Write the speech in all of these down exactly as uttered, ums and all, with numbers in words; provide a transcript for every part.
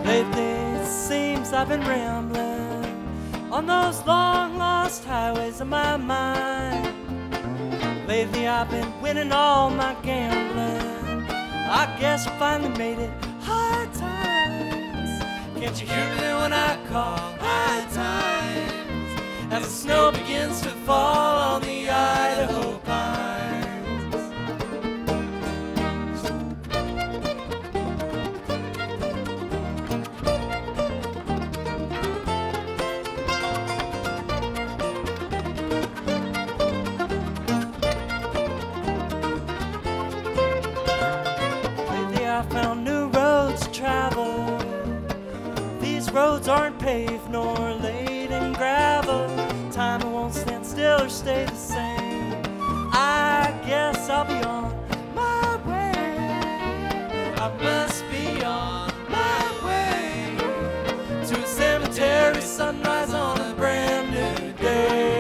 Lately it seems I've been rambling on those long lost highways of my mind. Lately I've been winning all my gambling. I guess I finally made it high times. Can't you hear me when I call high times? As the snow begins to fall on the Idaho pines. I found new roads to travel. These roads aren't paved nor laid in gravel. Time won't stand still or stay the same. I guess I'll be on my way. I must be on my way to a cemetery sunrise on a brand new day.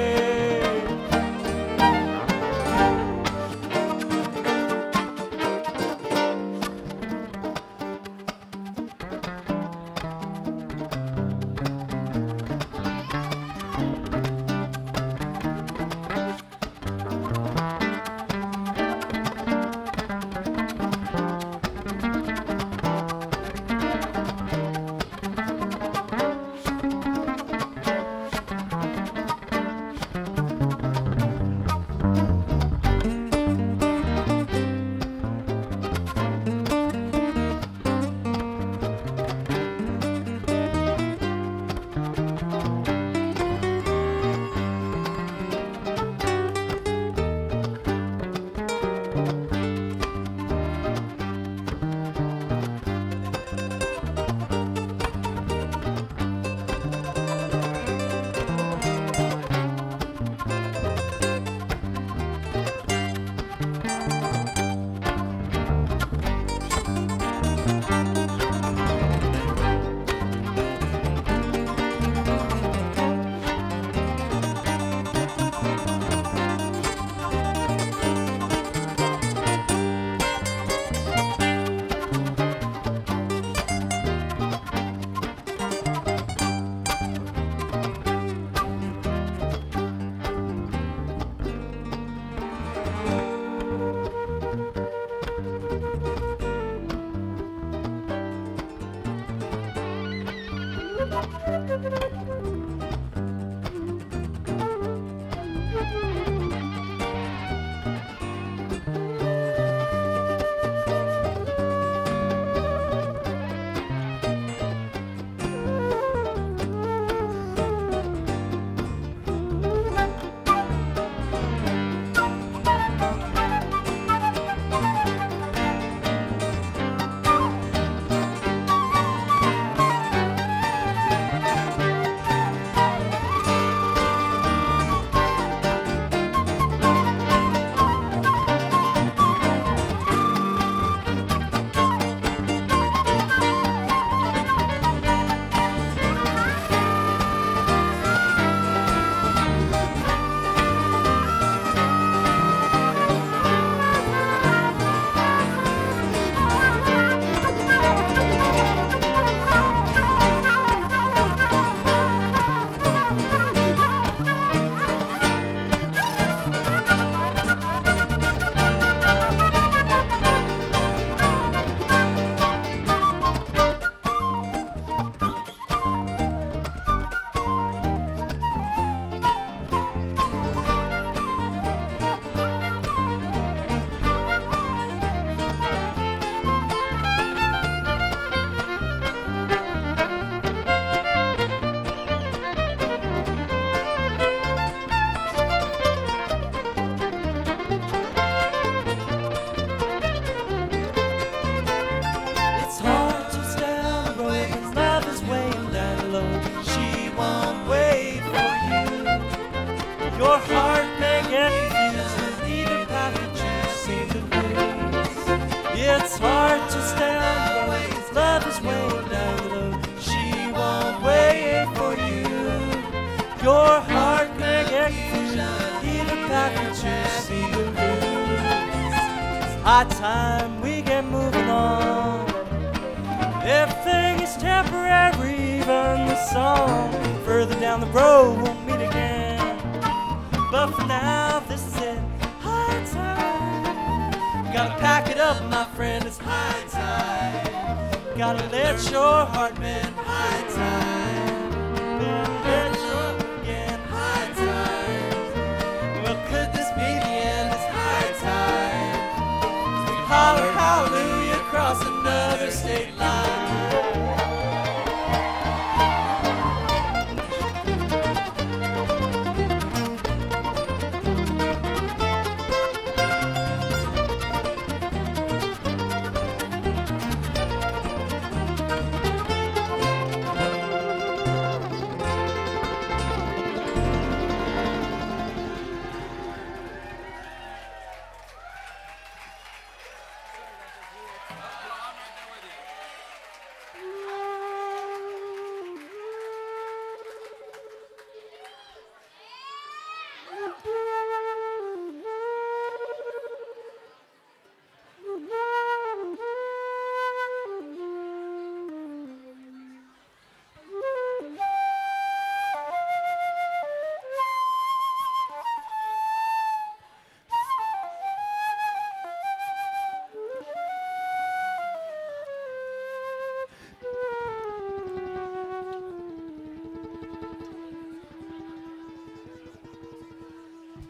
Your heart may get confused with either path that you seem to lose. It's hard to stay on the way, 'cause love is way down low. She won't wait for you. Your heart may get confused with either path that you seem to lose. It's high time we get moving on. Everything is song. Further down the road, we'll meet again. But for now, this is it. High tide. Gotta pack it up, my friend. It's high tide. Gotta let your heart mend. High tide. Gotta let your again. High tide. Well, could this be the end? It's high tide. We holler hallelujah across another state line.